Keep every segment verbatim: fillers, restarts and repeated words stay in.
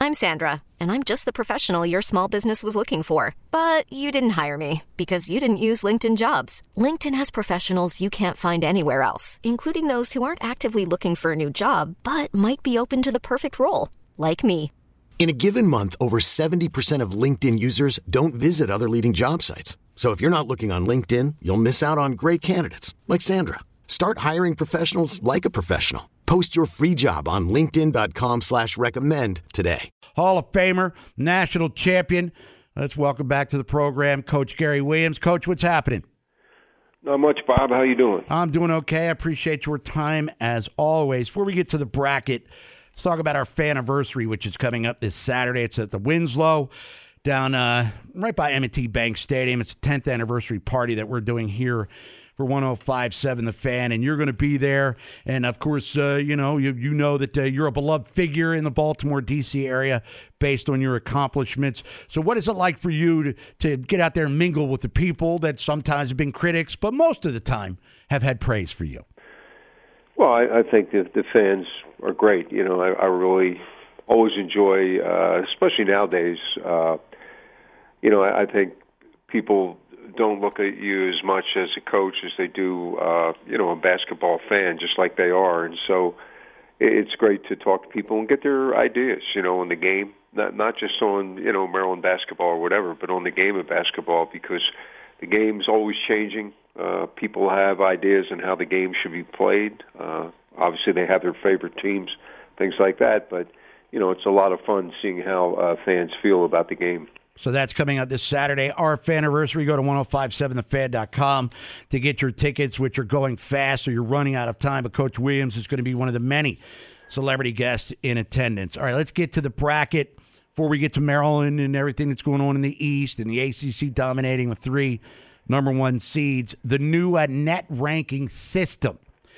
I'm Sandra, and I'm just the professional your small business was looking for. But you didn't hire me because you didn't use LinkedIn Jobs. LinkedIn has professionals you can't find anywhere else, including those who aren't actively looking for a new job, but might be open to the perfect role, like me. In a given month, over seventy percent of LinkedIn users don't visit other leading job sites. So if you're not looking on LinkedIn, you'll miss out on great candidates like Sandra. Start hiring professionals like a professional. Post your free job on linkedin.com slash recommend today. Hall of Famer, national champion. Let's welcome back to the program, Coach Gary Williams. Coach, what's happening? Not much, Bob. How you doing? I'm doing okay. I appreciate your time as always. Before we get to the bracket, let's talk about our Faniversary, which is coming up this Saturday. It's at the Winslow down uh, right by M and T Bank Stadium. It's a tenth anniversary party that we're doing here for one oh five point seven The Fan, and you're going to be there. And, of course, uh, you know, you, you know that uh, you're a beloved figure in the Baltimore, D C area based on your accomplishments. So what is it like for you to, to get out there and mingle with the people that sometimes have been critics, but most of the time have had praise for you? Well, I, I think that the fans are great. You know, I, I really always enjoy, uh, especially nowadays, uh, you know, I, I think people don't look at you as much as a coach as they do, uh, you know, a basketball fan, just like they are. And so it's great to talk to people and get their ideas, you know, on the game, not not just on, you know, Maryland basketball or whatever, but on the game of basketball, because the game's always changing. Uh, people have ideas on how the game should be played. Uh, obviously, they have their favorite teams, things like that. But, you know, it's a lot of fun seeing how uh, fans feel about the game. So that's coming out this Saturday, our Faniversary. Go to ten fifty-seven the fan dot com to get your tickets, which are going fast, or you're running out of time. But Coach Williams is going to be one of the many celebrity guests in attendance. All right, let's get to the bracket before we get to Maryland and everything that's going on in the East and the A C C dominating with three number one seeds. The new uh, net ranking system,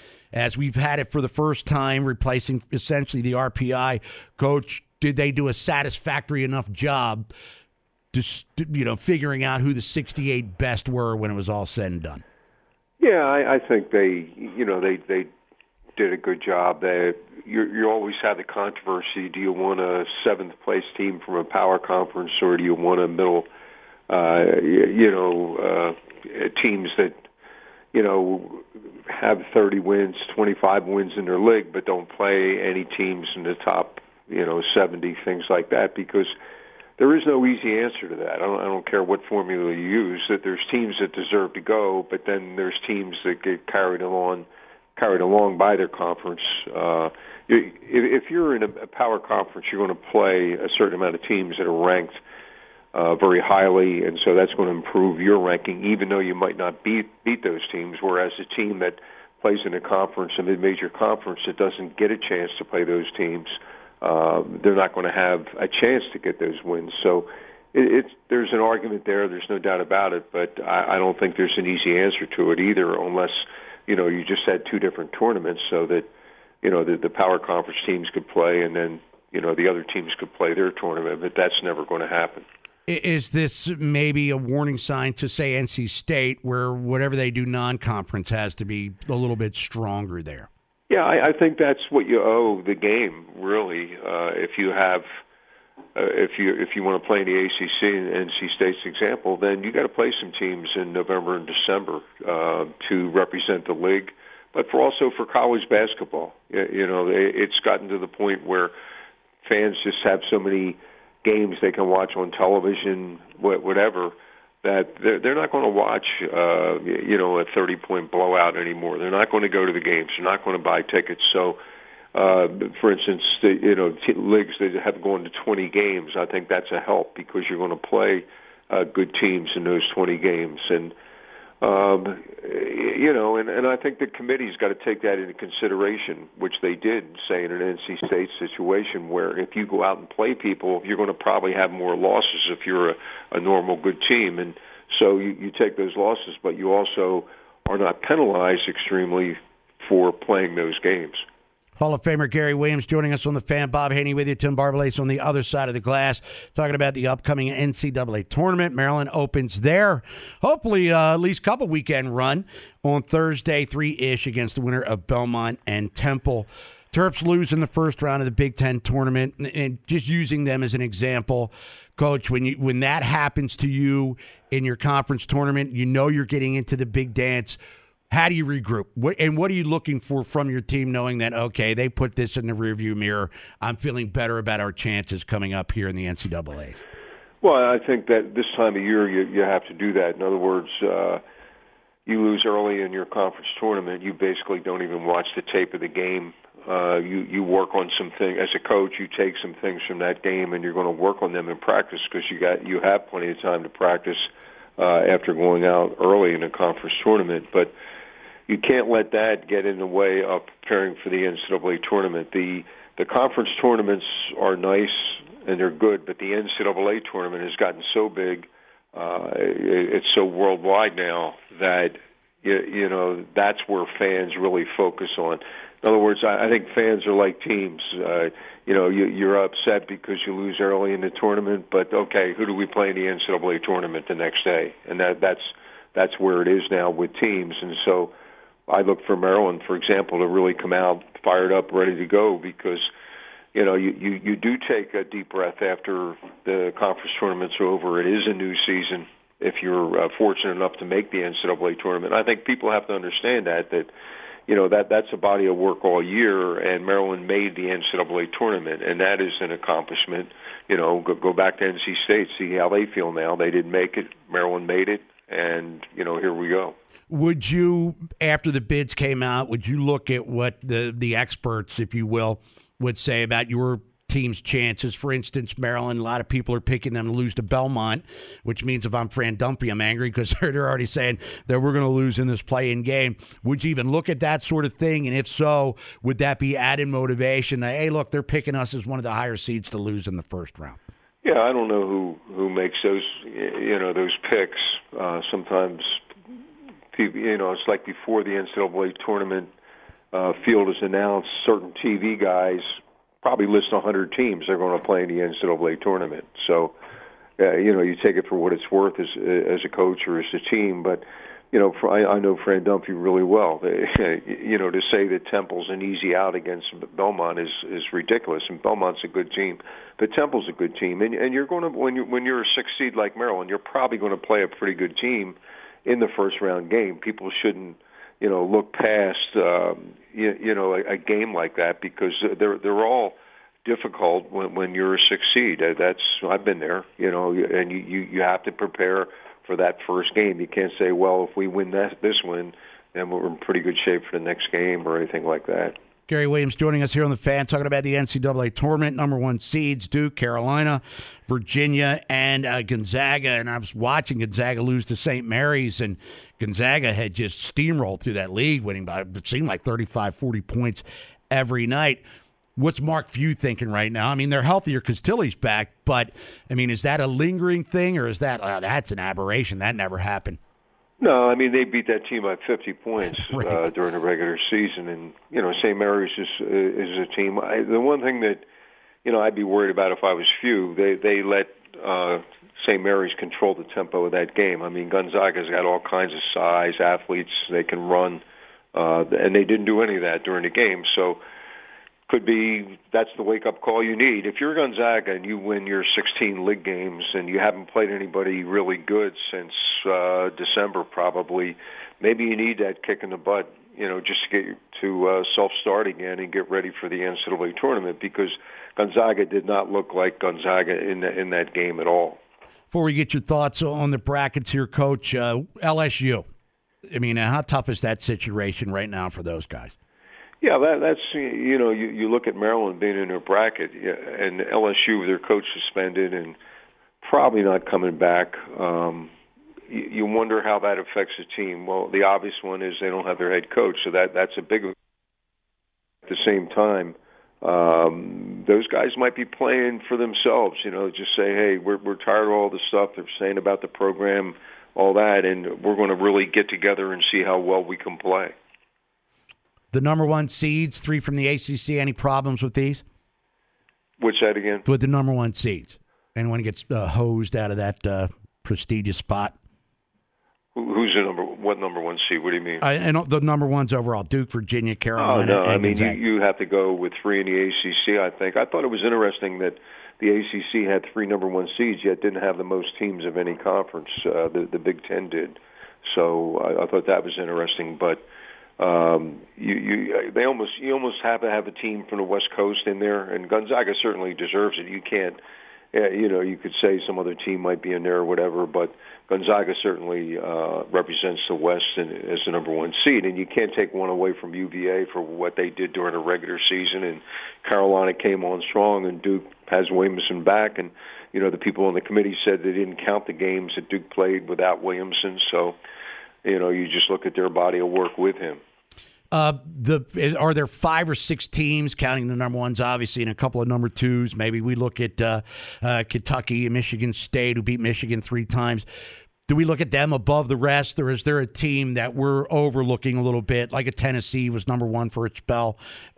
as we've had it for the first time, replacing essentially the R P I. Coach, did they do a satisfactory enough job just, you know, figuring out who the sixty-eight best were when it was all said and done? Yeah, I, I think they, you know, they they did a good job. They, you you always have the controversy. Do you want a seventh place team from a power conference, or do you want a middle, uh, you, you know, uh, teams that, you know, have thirty wins, twenty-five wins in their league, but don't play any teams in the top, you know, seventy, things like that, because there is no easy answer to that. I don't, I don't care what formula you use. That there's teams that deserve to go, but then there's teams that get carried along, carried along by their conference. Uh, if, if you're in a power conference, you're going to play a certain amount of teams that are ranked uh, very highly, and so that's going to improve your ranking, even though you might not beat beat those teams. Whereas a team that plays in a conference, a mid-major conference, that doesn't get a chance to play those teams, Uh, they're not going to have a chance to get those wins. So it, it's, there's an argument there. There's no doubt about it. But I, I don't think there's an easy answer to it either, unless, you know, you just had two different tournaments so that, you know, the, the power conference teams could play and then, you know, the other teams could play their tournament. But that's never going to happen. Is this maybe a warning sign to, say, N C State, where whatever they do non-conference has to be a little bit stronger there? Yeah, I, I think that's what you owe the game, really. Uh, if you have, uh, if you if you want to play in the A C C and N C State's example, then you got to play some teams in November and December uh, to represent the league, but for also for college basketball. You, you know, it's gotten to the point where fans just have so many games they can watch on television, whatever, that they're, they're not going to watch, uh, you know, a thirty-point blowout anymore. They're not going to go to the games. They're not going to buy tickets. So, uh, for instance, the, you know, t- leagues that have gone to twenty games, I think that's a help because you're going to play uh, good teams in those twenty games. And, um, you know, and, and I think the committee's got to take that into consideration, which they did, say, in an N C State situation where if you go out and play people, you're going to probably have more losses if you're a, a normal good team. And so you, you take those losses, but you also are not penalized extremely for playing those games. Hall of Famer Gary Williams joining us on the Fan. Bob Haney with you. Tim Barbalace on the other side of the glass, talking about the upcoming N C double A tournament. Maryland opens their, hopefully, uh, at least couple weekend run on Thursday, three-ish, against the winner of Belmont and Temple. Terps lose in the first round of the Big Ten tournament, and, and just using them as an example, Coach, when you when that happens to you in your conference tournament, you know you're getting into the big dance. How do you regroup? What, and what are you looking for from your team, knowing that, okay, they put this in the rearview mirror, I'm feeling better about our chances coming up here in the N C double A? Well, I think that this time of year you, you have to do that. In other words, uh, you lose early in your conference tournament, you basically don't even watch the tape of the game. Uh, you, you work on some things. As a coach, you take some things from that game, and you're going to work on them in practice because you got you have plenty of time to practice uh, after going out early in a conference tournament. But you can't let that get in the way of preparing for the N C double A tournament. The the conference tournaments are nice and they're good, but the N C double A tournament has gotten so big, uh, it, it's so worldwide now that you, you know that's where fans really focus on. In other words, I, I think fans are like teams. Uh, you know, you, you're upset because you lose early in the tournament, but okay, who do we play in the N C double A tournament the next day? And that that's that's where it is now with teams, and so. I look for Maryland, for example, to really come out fired up, ready to go because, you know, you, you, you do take a deep breath after the conference tournament's over. It is a new season if you're uh, fortunate enough to make the N C double A tournament. I think people have to understand that, that, you know, that that's a body of work all year, and Maryland made the N C double A tournament, and that is an accomplishment. You know, go, go back to N C State, see how they feel now. They didn't make it. Maryland made it, and, you know, here we go. Would you, after the bids came out, would you look at what the, the experts, if you will, would say about your team's chances? For instance, Maryland, a lot of people are picking them to lose to Belmont, which means if I'm Fran Dunphy, I'm angry because they're already saying that we're going to lose in this play-in game. Would you even look at that sort of thing? And if so, would that be added motivation that, hey, look, they're picking us as one of the higher seeds to lose in the first round? Yeah, I don't know who, who makes those, you know, those picks. Uh, sometimes people, you know, it's like before the N C double A tournament uh, field is announced, certain T V guys probably list one hundred teams they're going to play in the N C double A tournament. So, uh, you know, you take it for what it's worth as as a coach or as a team. But, you know, for, I, I know Fran Dunphy really well. They, you know, to say that Temple's an easy out against Belmont is is ridiculous. And Belmont's a good team, but Temple's a good team. And and you're going to when you when you're a six seed like Maryland, you're probably going to play a pretty good team in the first round game. People shouldn't, you know, look past, um, you, you know, a, a game like that because they're they're all difficult when when you're a six seed. That's I've been there, you know, and you you, you have to prepare for that first game. You can't say, well, if we win that this win, then we're in pretty good shape for the next game or anything like that. Gary Williams joining us here on The Fan, talking about the N C double A tournament, number one seeds, Duke, Carolina, Virginia, and uh, Gonzaga. And I was watching Gonzaga lose to Saint Mary's, and Gonzaga had just steamrolled through that league, winning by, it seemed like thirty-five, forty points every night. What's Mark Few thinking right now? I mean, they're healthier because Tilly's back, but, I mean, is that a lingering thing, or is that, uh, that's an aberration? That never happened. No, I mean, they beat that team by fifty points right. uh, during the regular season. And, you know, Saint Mary's is, uh, is a team. I, the one thing that, you know, I'd be worried about if I was Few, they, they let uh, Saint Mary's control the tempo of that game. I mean, Gonzaga's got all kinds of size, athletes, they can run, uh, and they didn't do any of that during the game. So, could be that's the wake-up call you need. If you're Gonzaga and you win your sixteen league games and you haven't played anybody really good since uh, December probably, maybe you need that kick in the butt, you know, just to get to uh, self-start again and get ready for the N C double A tournament because Gonzaga did not look like Gonzaga in, the, in that game at all. Before we get your thoughts on the brackets here, Coach, uh, L S U, I mean, how tough is that situation right now for those guys? Yeah, that, that's, you know, you, you look at Maryland being in their bracket, and L S U, their coach suspended and probably not coming back. Um, you, you wonder how that affects the team. Well, the obvious one is they don't have their head coach, so that that's a big. At the same time, um, those guys might be playing for themselves. You know, just say, hey, we're we're tired of all the stuff they're saying about the program, all that, and we're going to really get together and see how well we can play. The number one seeds, three from the A C C. Any problems with these? What's that again? With the number one seeds. Anyone gets uh, hosed out of that uh, prestigious spot? Who's the number? What number one seed? What do you mean? I, and the number ones overall: Duke, Virginia, Carolina. Oh no, and I mean you, Gonzaga. you have to go with three in the A C C. I think. I thought it was interesting that the A C C had three number one seeds, yet didn't have the most teams of any conference. Uh, the the Big Ten did. So I, I thought that was interesting. But um, you, you they almost you almost have to have a team from the West Coast in there, and Gonzaga certainly deserves it. You can't. Yeah, you know, you could say some other team might be in there or whatever, but Gonzaga certainly uh, represents the West and, as the number one seed, and you can't take one away from U V A for what they did during the regular season. And Carolina came on strong, and Duke has Williamson back, and you know the people on the committee said they didn't count the games that Duke played without Williamson, so you know you just look at their body of work with him. Uh, the is, are there five or six teams, counting the number ones, obviously, and a couple of number twos? Maybe we look at uh, uh, Kentucky and Michigan State, who beat Michigan three times. Do we look at them above the rest, or is there a team that we're overlooking a little bit, like a Tennessee was number one for its spell?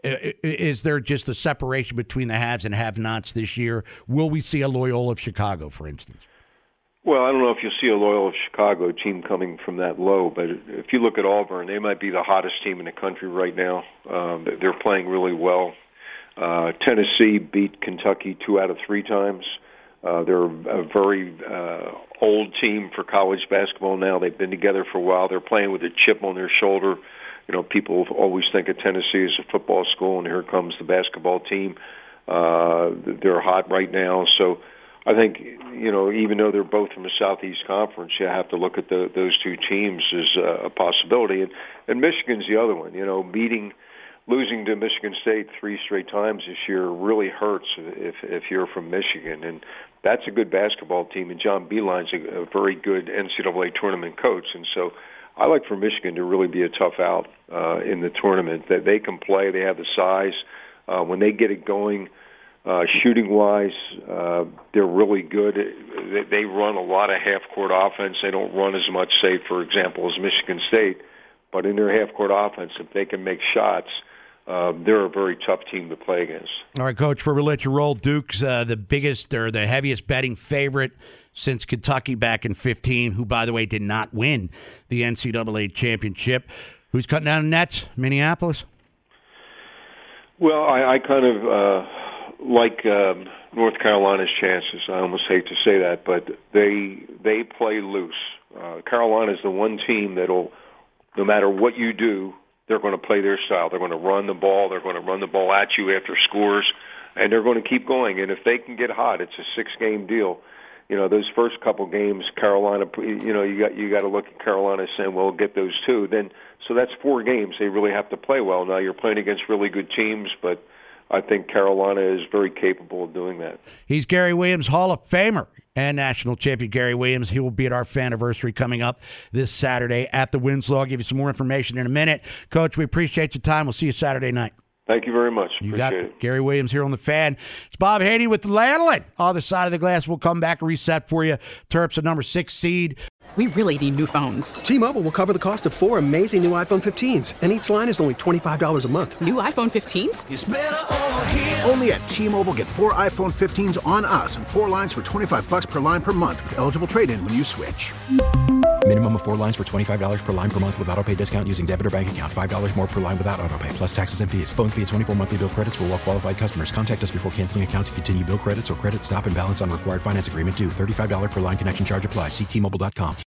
Is there just a separation between the haves and have-nots this year? Will we see a Loyola of Chicago, for instance? Well, I don't know if you'll see a Loyola of Chicago team coming from that low, but if you look at Auburn, they might be the hottest team in the country right now. Um, they're playing really well. Uh, Tennessee beat Kentucky two out of three times. Uh, they're a very uh, old team for college basketball now. They've been together for a while. They're playing with a chip on their shoulder. You know, people always think of Tennessee as a football school, and here comes the basketball team. Uh, they're hot right now, so I think, you know, even though they're both from the Southeast Conference, you have to look at the, those two teams as a possibility. And, and Michigan's the other one. You know, beating, losing to Michigan State three straight times this year really hurts if if you're from Michigan. And that's a good basketball team. And John Beilein's a, a very good N C double A tournament coach. And so I like for Michigan to really be a tough out uh, in the tournament. That they can play. They have the size. Uh, when they get it going, Uh, shooting-wise, uh, they're really good. They, they run a lot of half-court offense. They don't run as much, say, for example, as Michigan State. But in their half-court offense, if they can make shots, uh, they're a very tough team to play against. All right, Coach, before we let you roll, Duke's uh, the biggest or the heaviest betting favorite since Kentucky back in fifteen, who, by the way, did not win the N C double A championship. Who's cutting down the nets? Minneapolis? Well, I, I kind of... Uh, like um, North Carolina's chances. I almost hate to say that, but they they play loose. Uh, Carolina's the one team that'll, no matter what you do, they're going to play their style. They're going to run the ball. They're going to run the ball at you after scores, and they're going to keep going. And if they can get hot, it's a six-game deal. You know, those first couple games, Carolina. You know, you got you got to look at Carolina saying, "Well, get those two." Then, so that's four games. They really have to play well. Now you're playing against really good teams, but I think Carolina is very capable of doing that. He's Gary Williams, Hall of Famer and national champion Gary Williams. He will be at our Faniversary coming up this Saturday at the Winslow. I'll give you some more information in a minute. Coach, we appreciate your time. We'll see you Saturday night. Thank you very much. You appreciate got it. Gary Williams here on the Fan. It's Bob Haney with the Landline. Other side of the glass. We'll come back and reset for you. Terps, a number six seed. We really need new phones. T-Mobile will cover the cost of four amazing new iPhone fifteens, and each line is only twenty-five dollars a month. New iPhone fifteens? It's better over here. Only at T-Mobile, get four iPhone fifteens on us and four lines for twenty-five dollars per line per month with eligible trade-in when you switch. Minimum of four lines for twenty-five dollars per line per month with autopay discount using debit or bank account. five dollars more per line without autopay, plus taxes and fees. Phone fee at twenty-four monthly bill credits for well-qualified customers. Contact us before canceling account to continue bill credits or credit stop and balance on required finance agreement due. thirty-five dollars per line connection charge applies. See T Mobile dot com.